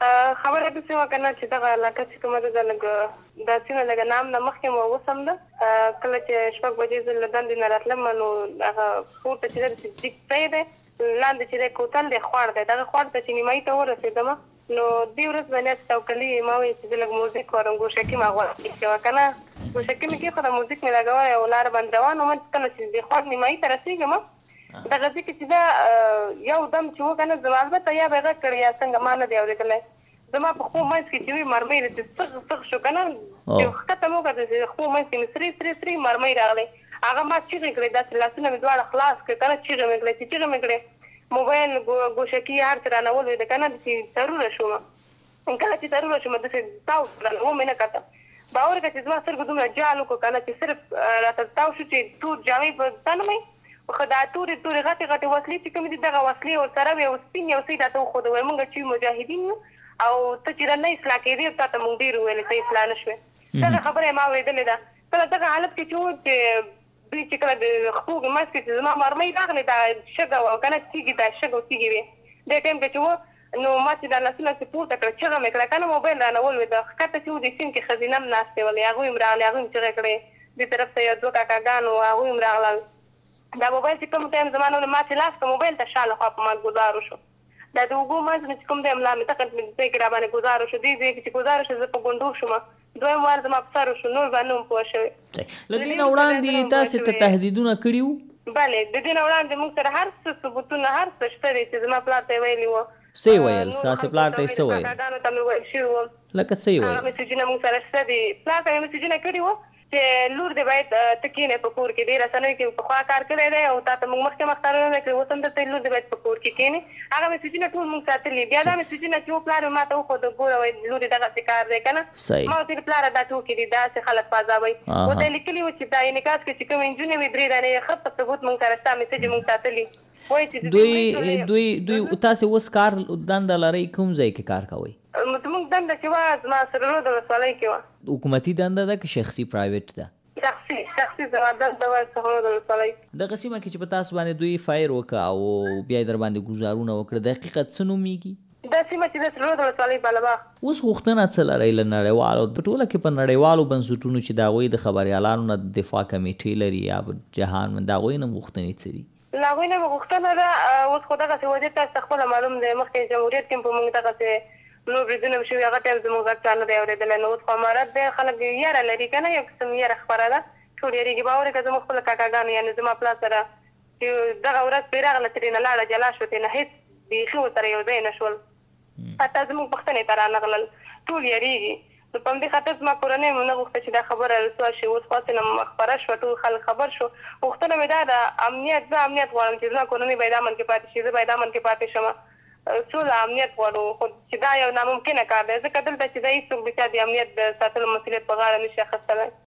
خبره داسې وه که نه چې دغه علاقه چې کومه ده د لږ دا سیمه لږ نام نه مخکې مو وسم ده. کله چې 6 بجې زه له دندې نه راتلم نو هغه پورته چې ده داسې جګ ځای دی، لاندې چې دی کوتل دی، خوړ دی. دغه خوړ ته چې نیمایي ته ورسېدم نو دې ورځ باندې توکلي ما وویل چې زه لږ موزیک واورم، ګوشکي ما غوښتې شوه که نه. ګوشکي مې کېښوده، موزیک مې لګولی او لاره باندې روان وم. کله چې د خوړ نیمایي ته رسېږم دغه ځای کې چې دا یو دم چې و که نه زما البته یا به یې غږ کړی یا څنګه ما نه دی اورېدلی. زما په خو منځ کې چې وي مرمۍ داسې څغ څغ شو که نه، چې ښکته مې وکړه چې خو منځ کې مې سرې سرې مرمۍ راغلی. هغه ما چیغې کړې، داسې لاسونه مې دواړه خلاص کړې که نه، چیغې مې کړې. چې چیغې مې کړې موبایل ګوشکي هر څه رانه ولوېده که نه، داسې تروره شومه. کله چې تروره شومه داسې تاو کړله، ومې نه کته. باور وکړه چې زما سترګو دومره جال وکړو که نه چې صرف راته تاو شو چې تور جامې په تن مې، خو دا تورې غټې غټې وسلې چې کومې دي دغه وسلې ورسره وې او سپین یو څه یې راته وښوده. وایي مونږ چې مجاهدین یو او ته چې نه اصلاح کېدې تا ته مونږ ډېر وویلې ته اصلاح نه شوې. دغه خبره یې ما اورېدلې ده. کله دغه حالت کې چې و چې دوی چې کله د خپو منځ کې چې زما مرمۍ راغلې دا شګه وه که نه تیږې دا شګه او تیږې وې. دې ټایم کې چې و نو ما چې دا لاسونه چې پورته کړه چغه مې کړه که نه، موبایل رانه ولوېده. ښکته چې و د سیند کې ښځینه هم ناستې ولې، هغوی هم راغلې، هغوی هم چغې کړې. دې طرف ته یو 2 کاکاګان وو، هغوی هم راغلل. دا موبایل چې کوم ټایم زما نه ما چې لاس کړه موبایل ته شا له خوا په ما ګزار وشو. دا د اوبو منځ مې چې کوم دی ملا مې دغه ځای کې راباندې ګزار وشو. دې ځای کې چې ګزار وشو زه په ګونډو شوم، دویم وار زما په سر وشو، نور باندې هم پوه شوې. له دې نه وړاندې تاسې ته تهدیدونه کړي وو؟ بلې، د دې نه وړاندې موږ سره هر څه ثبوتونه هر څه شته دي چې زما پلار ته یې ویلي وو. څه یې ویل؟ ستاسې پلار ته یې څه ویل؟ کاکاګانو ته مې ویل شوي وو. لکه څه یې ویل؟ هغه میسیجونه موږ سره شته دي. پلار ته مې میسیجونه کړي وو چې لور دې باید ته کښېنې په کور کې. دې رسنیو کې پخوا کار کړی دی او تا ته موږ مخکې مختارونه کړي، اوس هم درته لور دې باید په کور کې کښېنې. هغه میسیجونه ټول موږ ساتلي. بیا دا میسیجونه چې و پلار مې ما ته وښوده، ګوره وایي لور دې دغسې کار دی که نه. ما ورته ویل پلاره دا ټوکې دي، داسې خلک په عذابوي. ورته یې لیکلي وو چې دا انعکاس کې چې کومې نجونې وي 3 دانې ښه په ثبوت موږ سره شته، میسیج یې موږ ساتلي. دوی تاسې اوس کار دنده لرئ، کوم ځای کې کار کوئ؟ موږ دنده چې وه زما سره رود ولسوالۍ کې وه. حکومتي دنده ده که شخصي پرایویټ ده؟ شخصي زما دنده وه سره رود ولسوالۍ. دغه سیمه کې چې په تاسو باندې دوی فایر وکړه او بیا یې در باندې ګزارونه وکړه، د حقیقت څه نومیږي؟ دا سیمه چې د سره رود ولسوالۍ بالاباغ. اوس غوښتنه څه لرئ له نړیوالو په ټوله کې، په نړیوالو بنسټونو چې د هغوی د خبریالانو نه دفاع کمیټې لري یا جهان د هغوی نه غوښتنې څه دي؟ له هغوی نه مې غوښتنه ده. اوس خو دغسې وضعیت تاسو ته خپله معلوم دی، مخکې جمهوریت کې هم په موږ دغسې نور بریدونه هم شوي، هغه ټایم زموږ غږ چا نه دی اورېدلی. نو اوس خو امارت دی، خلک یاره لري که نه، یو قسم یاره خپره ده، ټول یارېږي. باور وکړه زموږ خپله کاکاګانو یعنې زما پلار سره چې دغه ورځ پرې راغله ترې نه لاړه جلا شوه، ترې نه هېڅ بیخي ورسره یو ځای نه شول، حتی زموږ پوښتنې ته رانغلل، ټول یارېږي. نو په همدې خاطر زما کورنۍ مې نه غوښته چې دا خبره رسوا شي. اوس خو هسې نه خپره شوه، ټول خلک خبر شو. غوښتنه مې دا ده امنیت، زه امنیت غواړم چې زما کورنۍ باید امن کې پاتې شي، زه باید امن کې پاتې شم. سوله امنیت غواړو، خو چې دا یو ناممکنه کار دی، ځکه دلته چې دا هېڅوک بچا د امنیت د ساتلو مسؤلیت په غاړه نه شي اخیستلی.